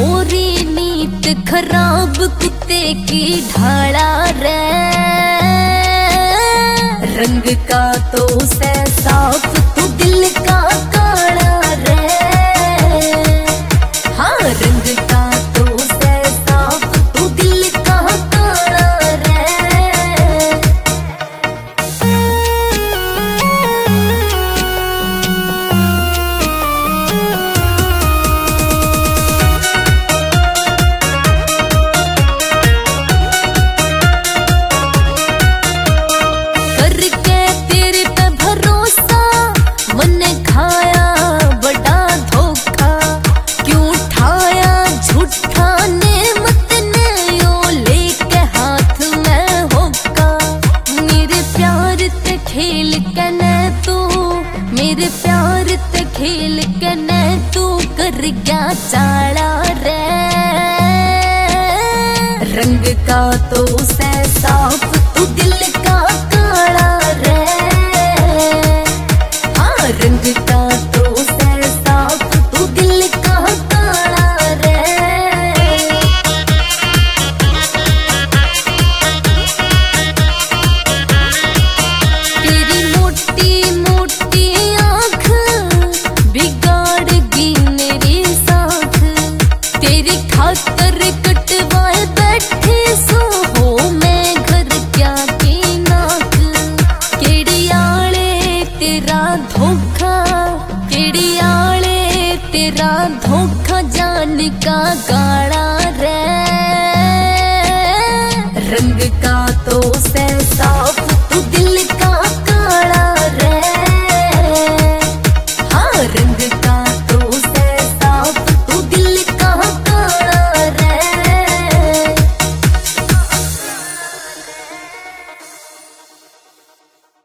मोरी नीत खराब कुत्ते की ढाला रे। रंग का तो से साफ तू दिल का काला रे। हाँ रंग का तो से साफ तू दिल का काला रे। मेरे प्यार ते खेल के न तू कर क्या चाला रे। रंग का तो से साफ तू दिल का काला रे। हाँ रंग का तो से साफ तू दिल का काला रे। तेरी मोटी मोटी खातर कटवाए बैठे सो हो मैं घर क्या की नाक। केड़ी आले तेरा धोखा, केड़ी आले तेरा धोखा जान का गाल।